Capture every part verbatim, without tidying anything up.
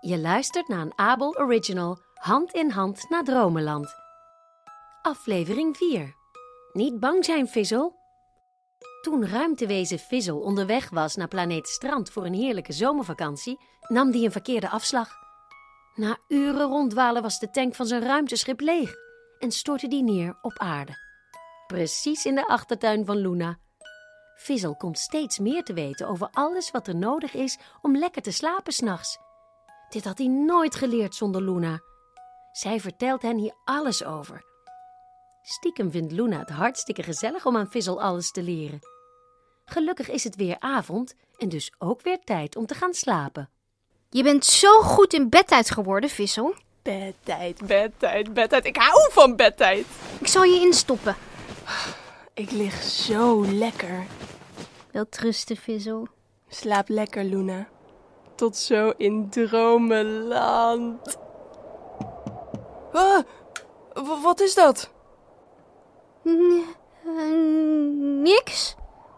Je luistert naar een Abel Original, Hand in Hand naar Dromenland. Aflevering vier. Niet bang zijn, Vissel. Toen ruimtewezen Vissel onderweg was naar planeet Strand voor een heerlijke zomervakantie, nam die een verkeerde afslag. Na uren ronddwalen was de tank van zijn ruimteschip leeg en stortte die neer op aarde. Precies in de achtertuin van Luna. Vissel komt steeds meer te weten over alles wat er nodig is om lekker te slapen 's nachts. Dit had hij nooit geleerd zonder Luna. Zij vertelt hen hier alles over. Stiekem vindt Luna het hartstikke gezellig om aan Vissel alles te leren. Gelukkig is het weer avond en dus ook weer tijd om te gaan slapen. Je bent zo goed in bedtijd geworden, Vissel. Bedtijd, bedtijd, bedtijd. Ik hou van bedtijd. Ik zal je instoppen. Ik lig zo lekker. Wel trusten, Vissel. Slaap lekker, Luna. Tot zo in Dromenland. Ah, w- wat is dat? N- uh, niks.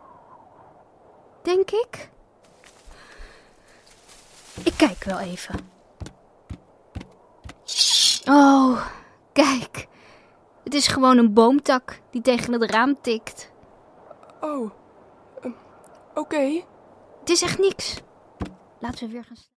Denk ik. Ik kijk wel even. Oh, kijk. Het is gewoon een boomtak die tegen het raam tikt. Oh, uh, oké. Okay. Het is echt niks. Laten we weer gaan slapen.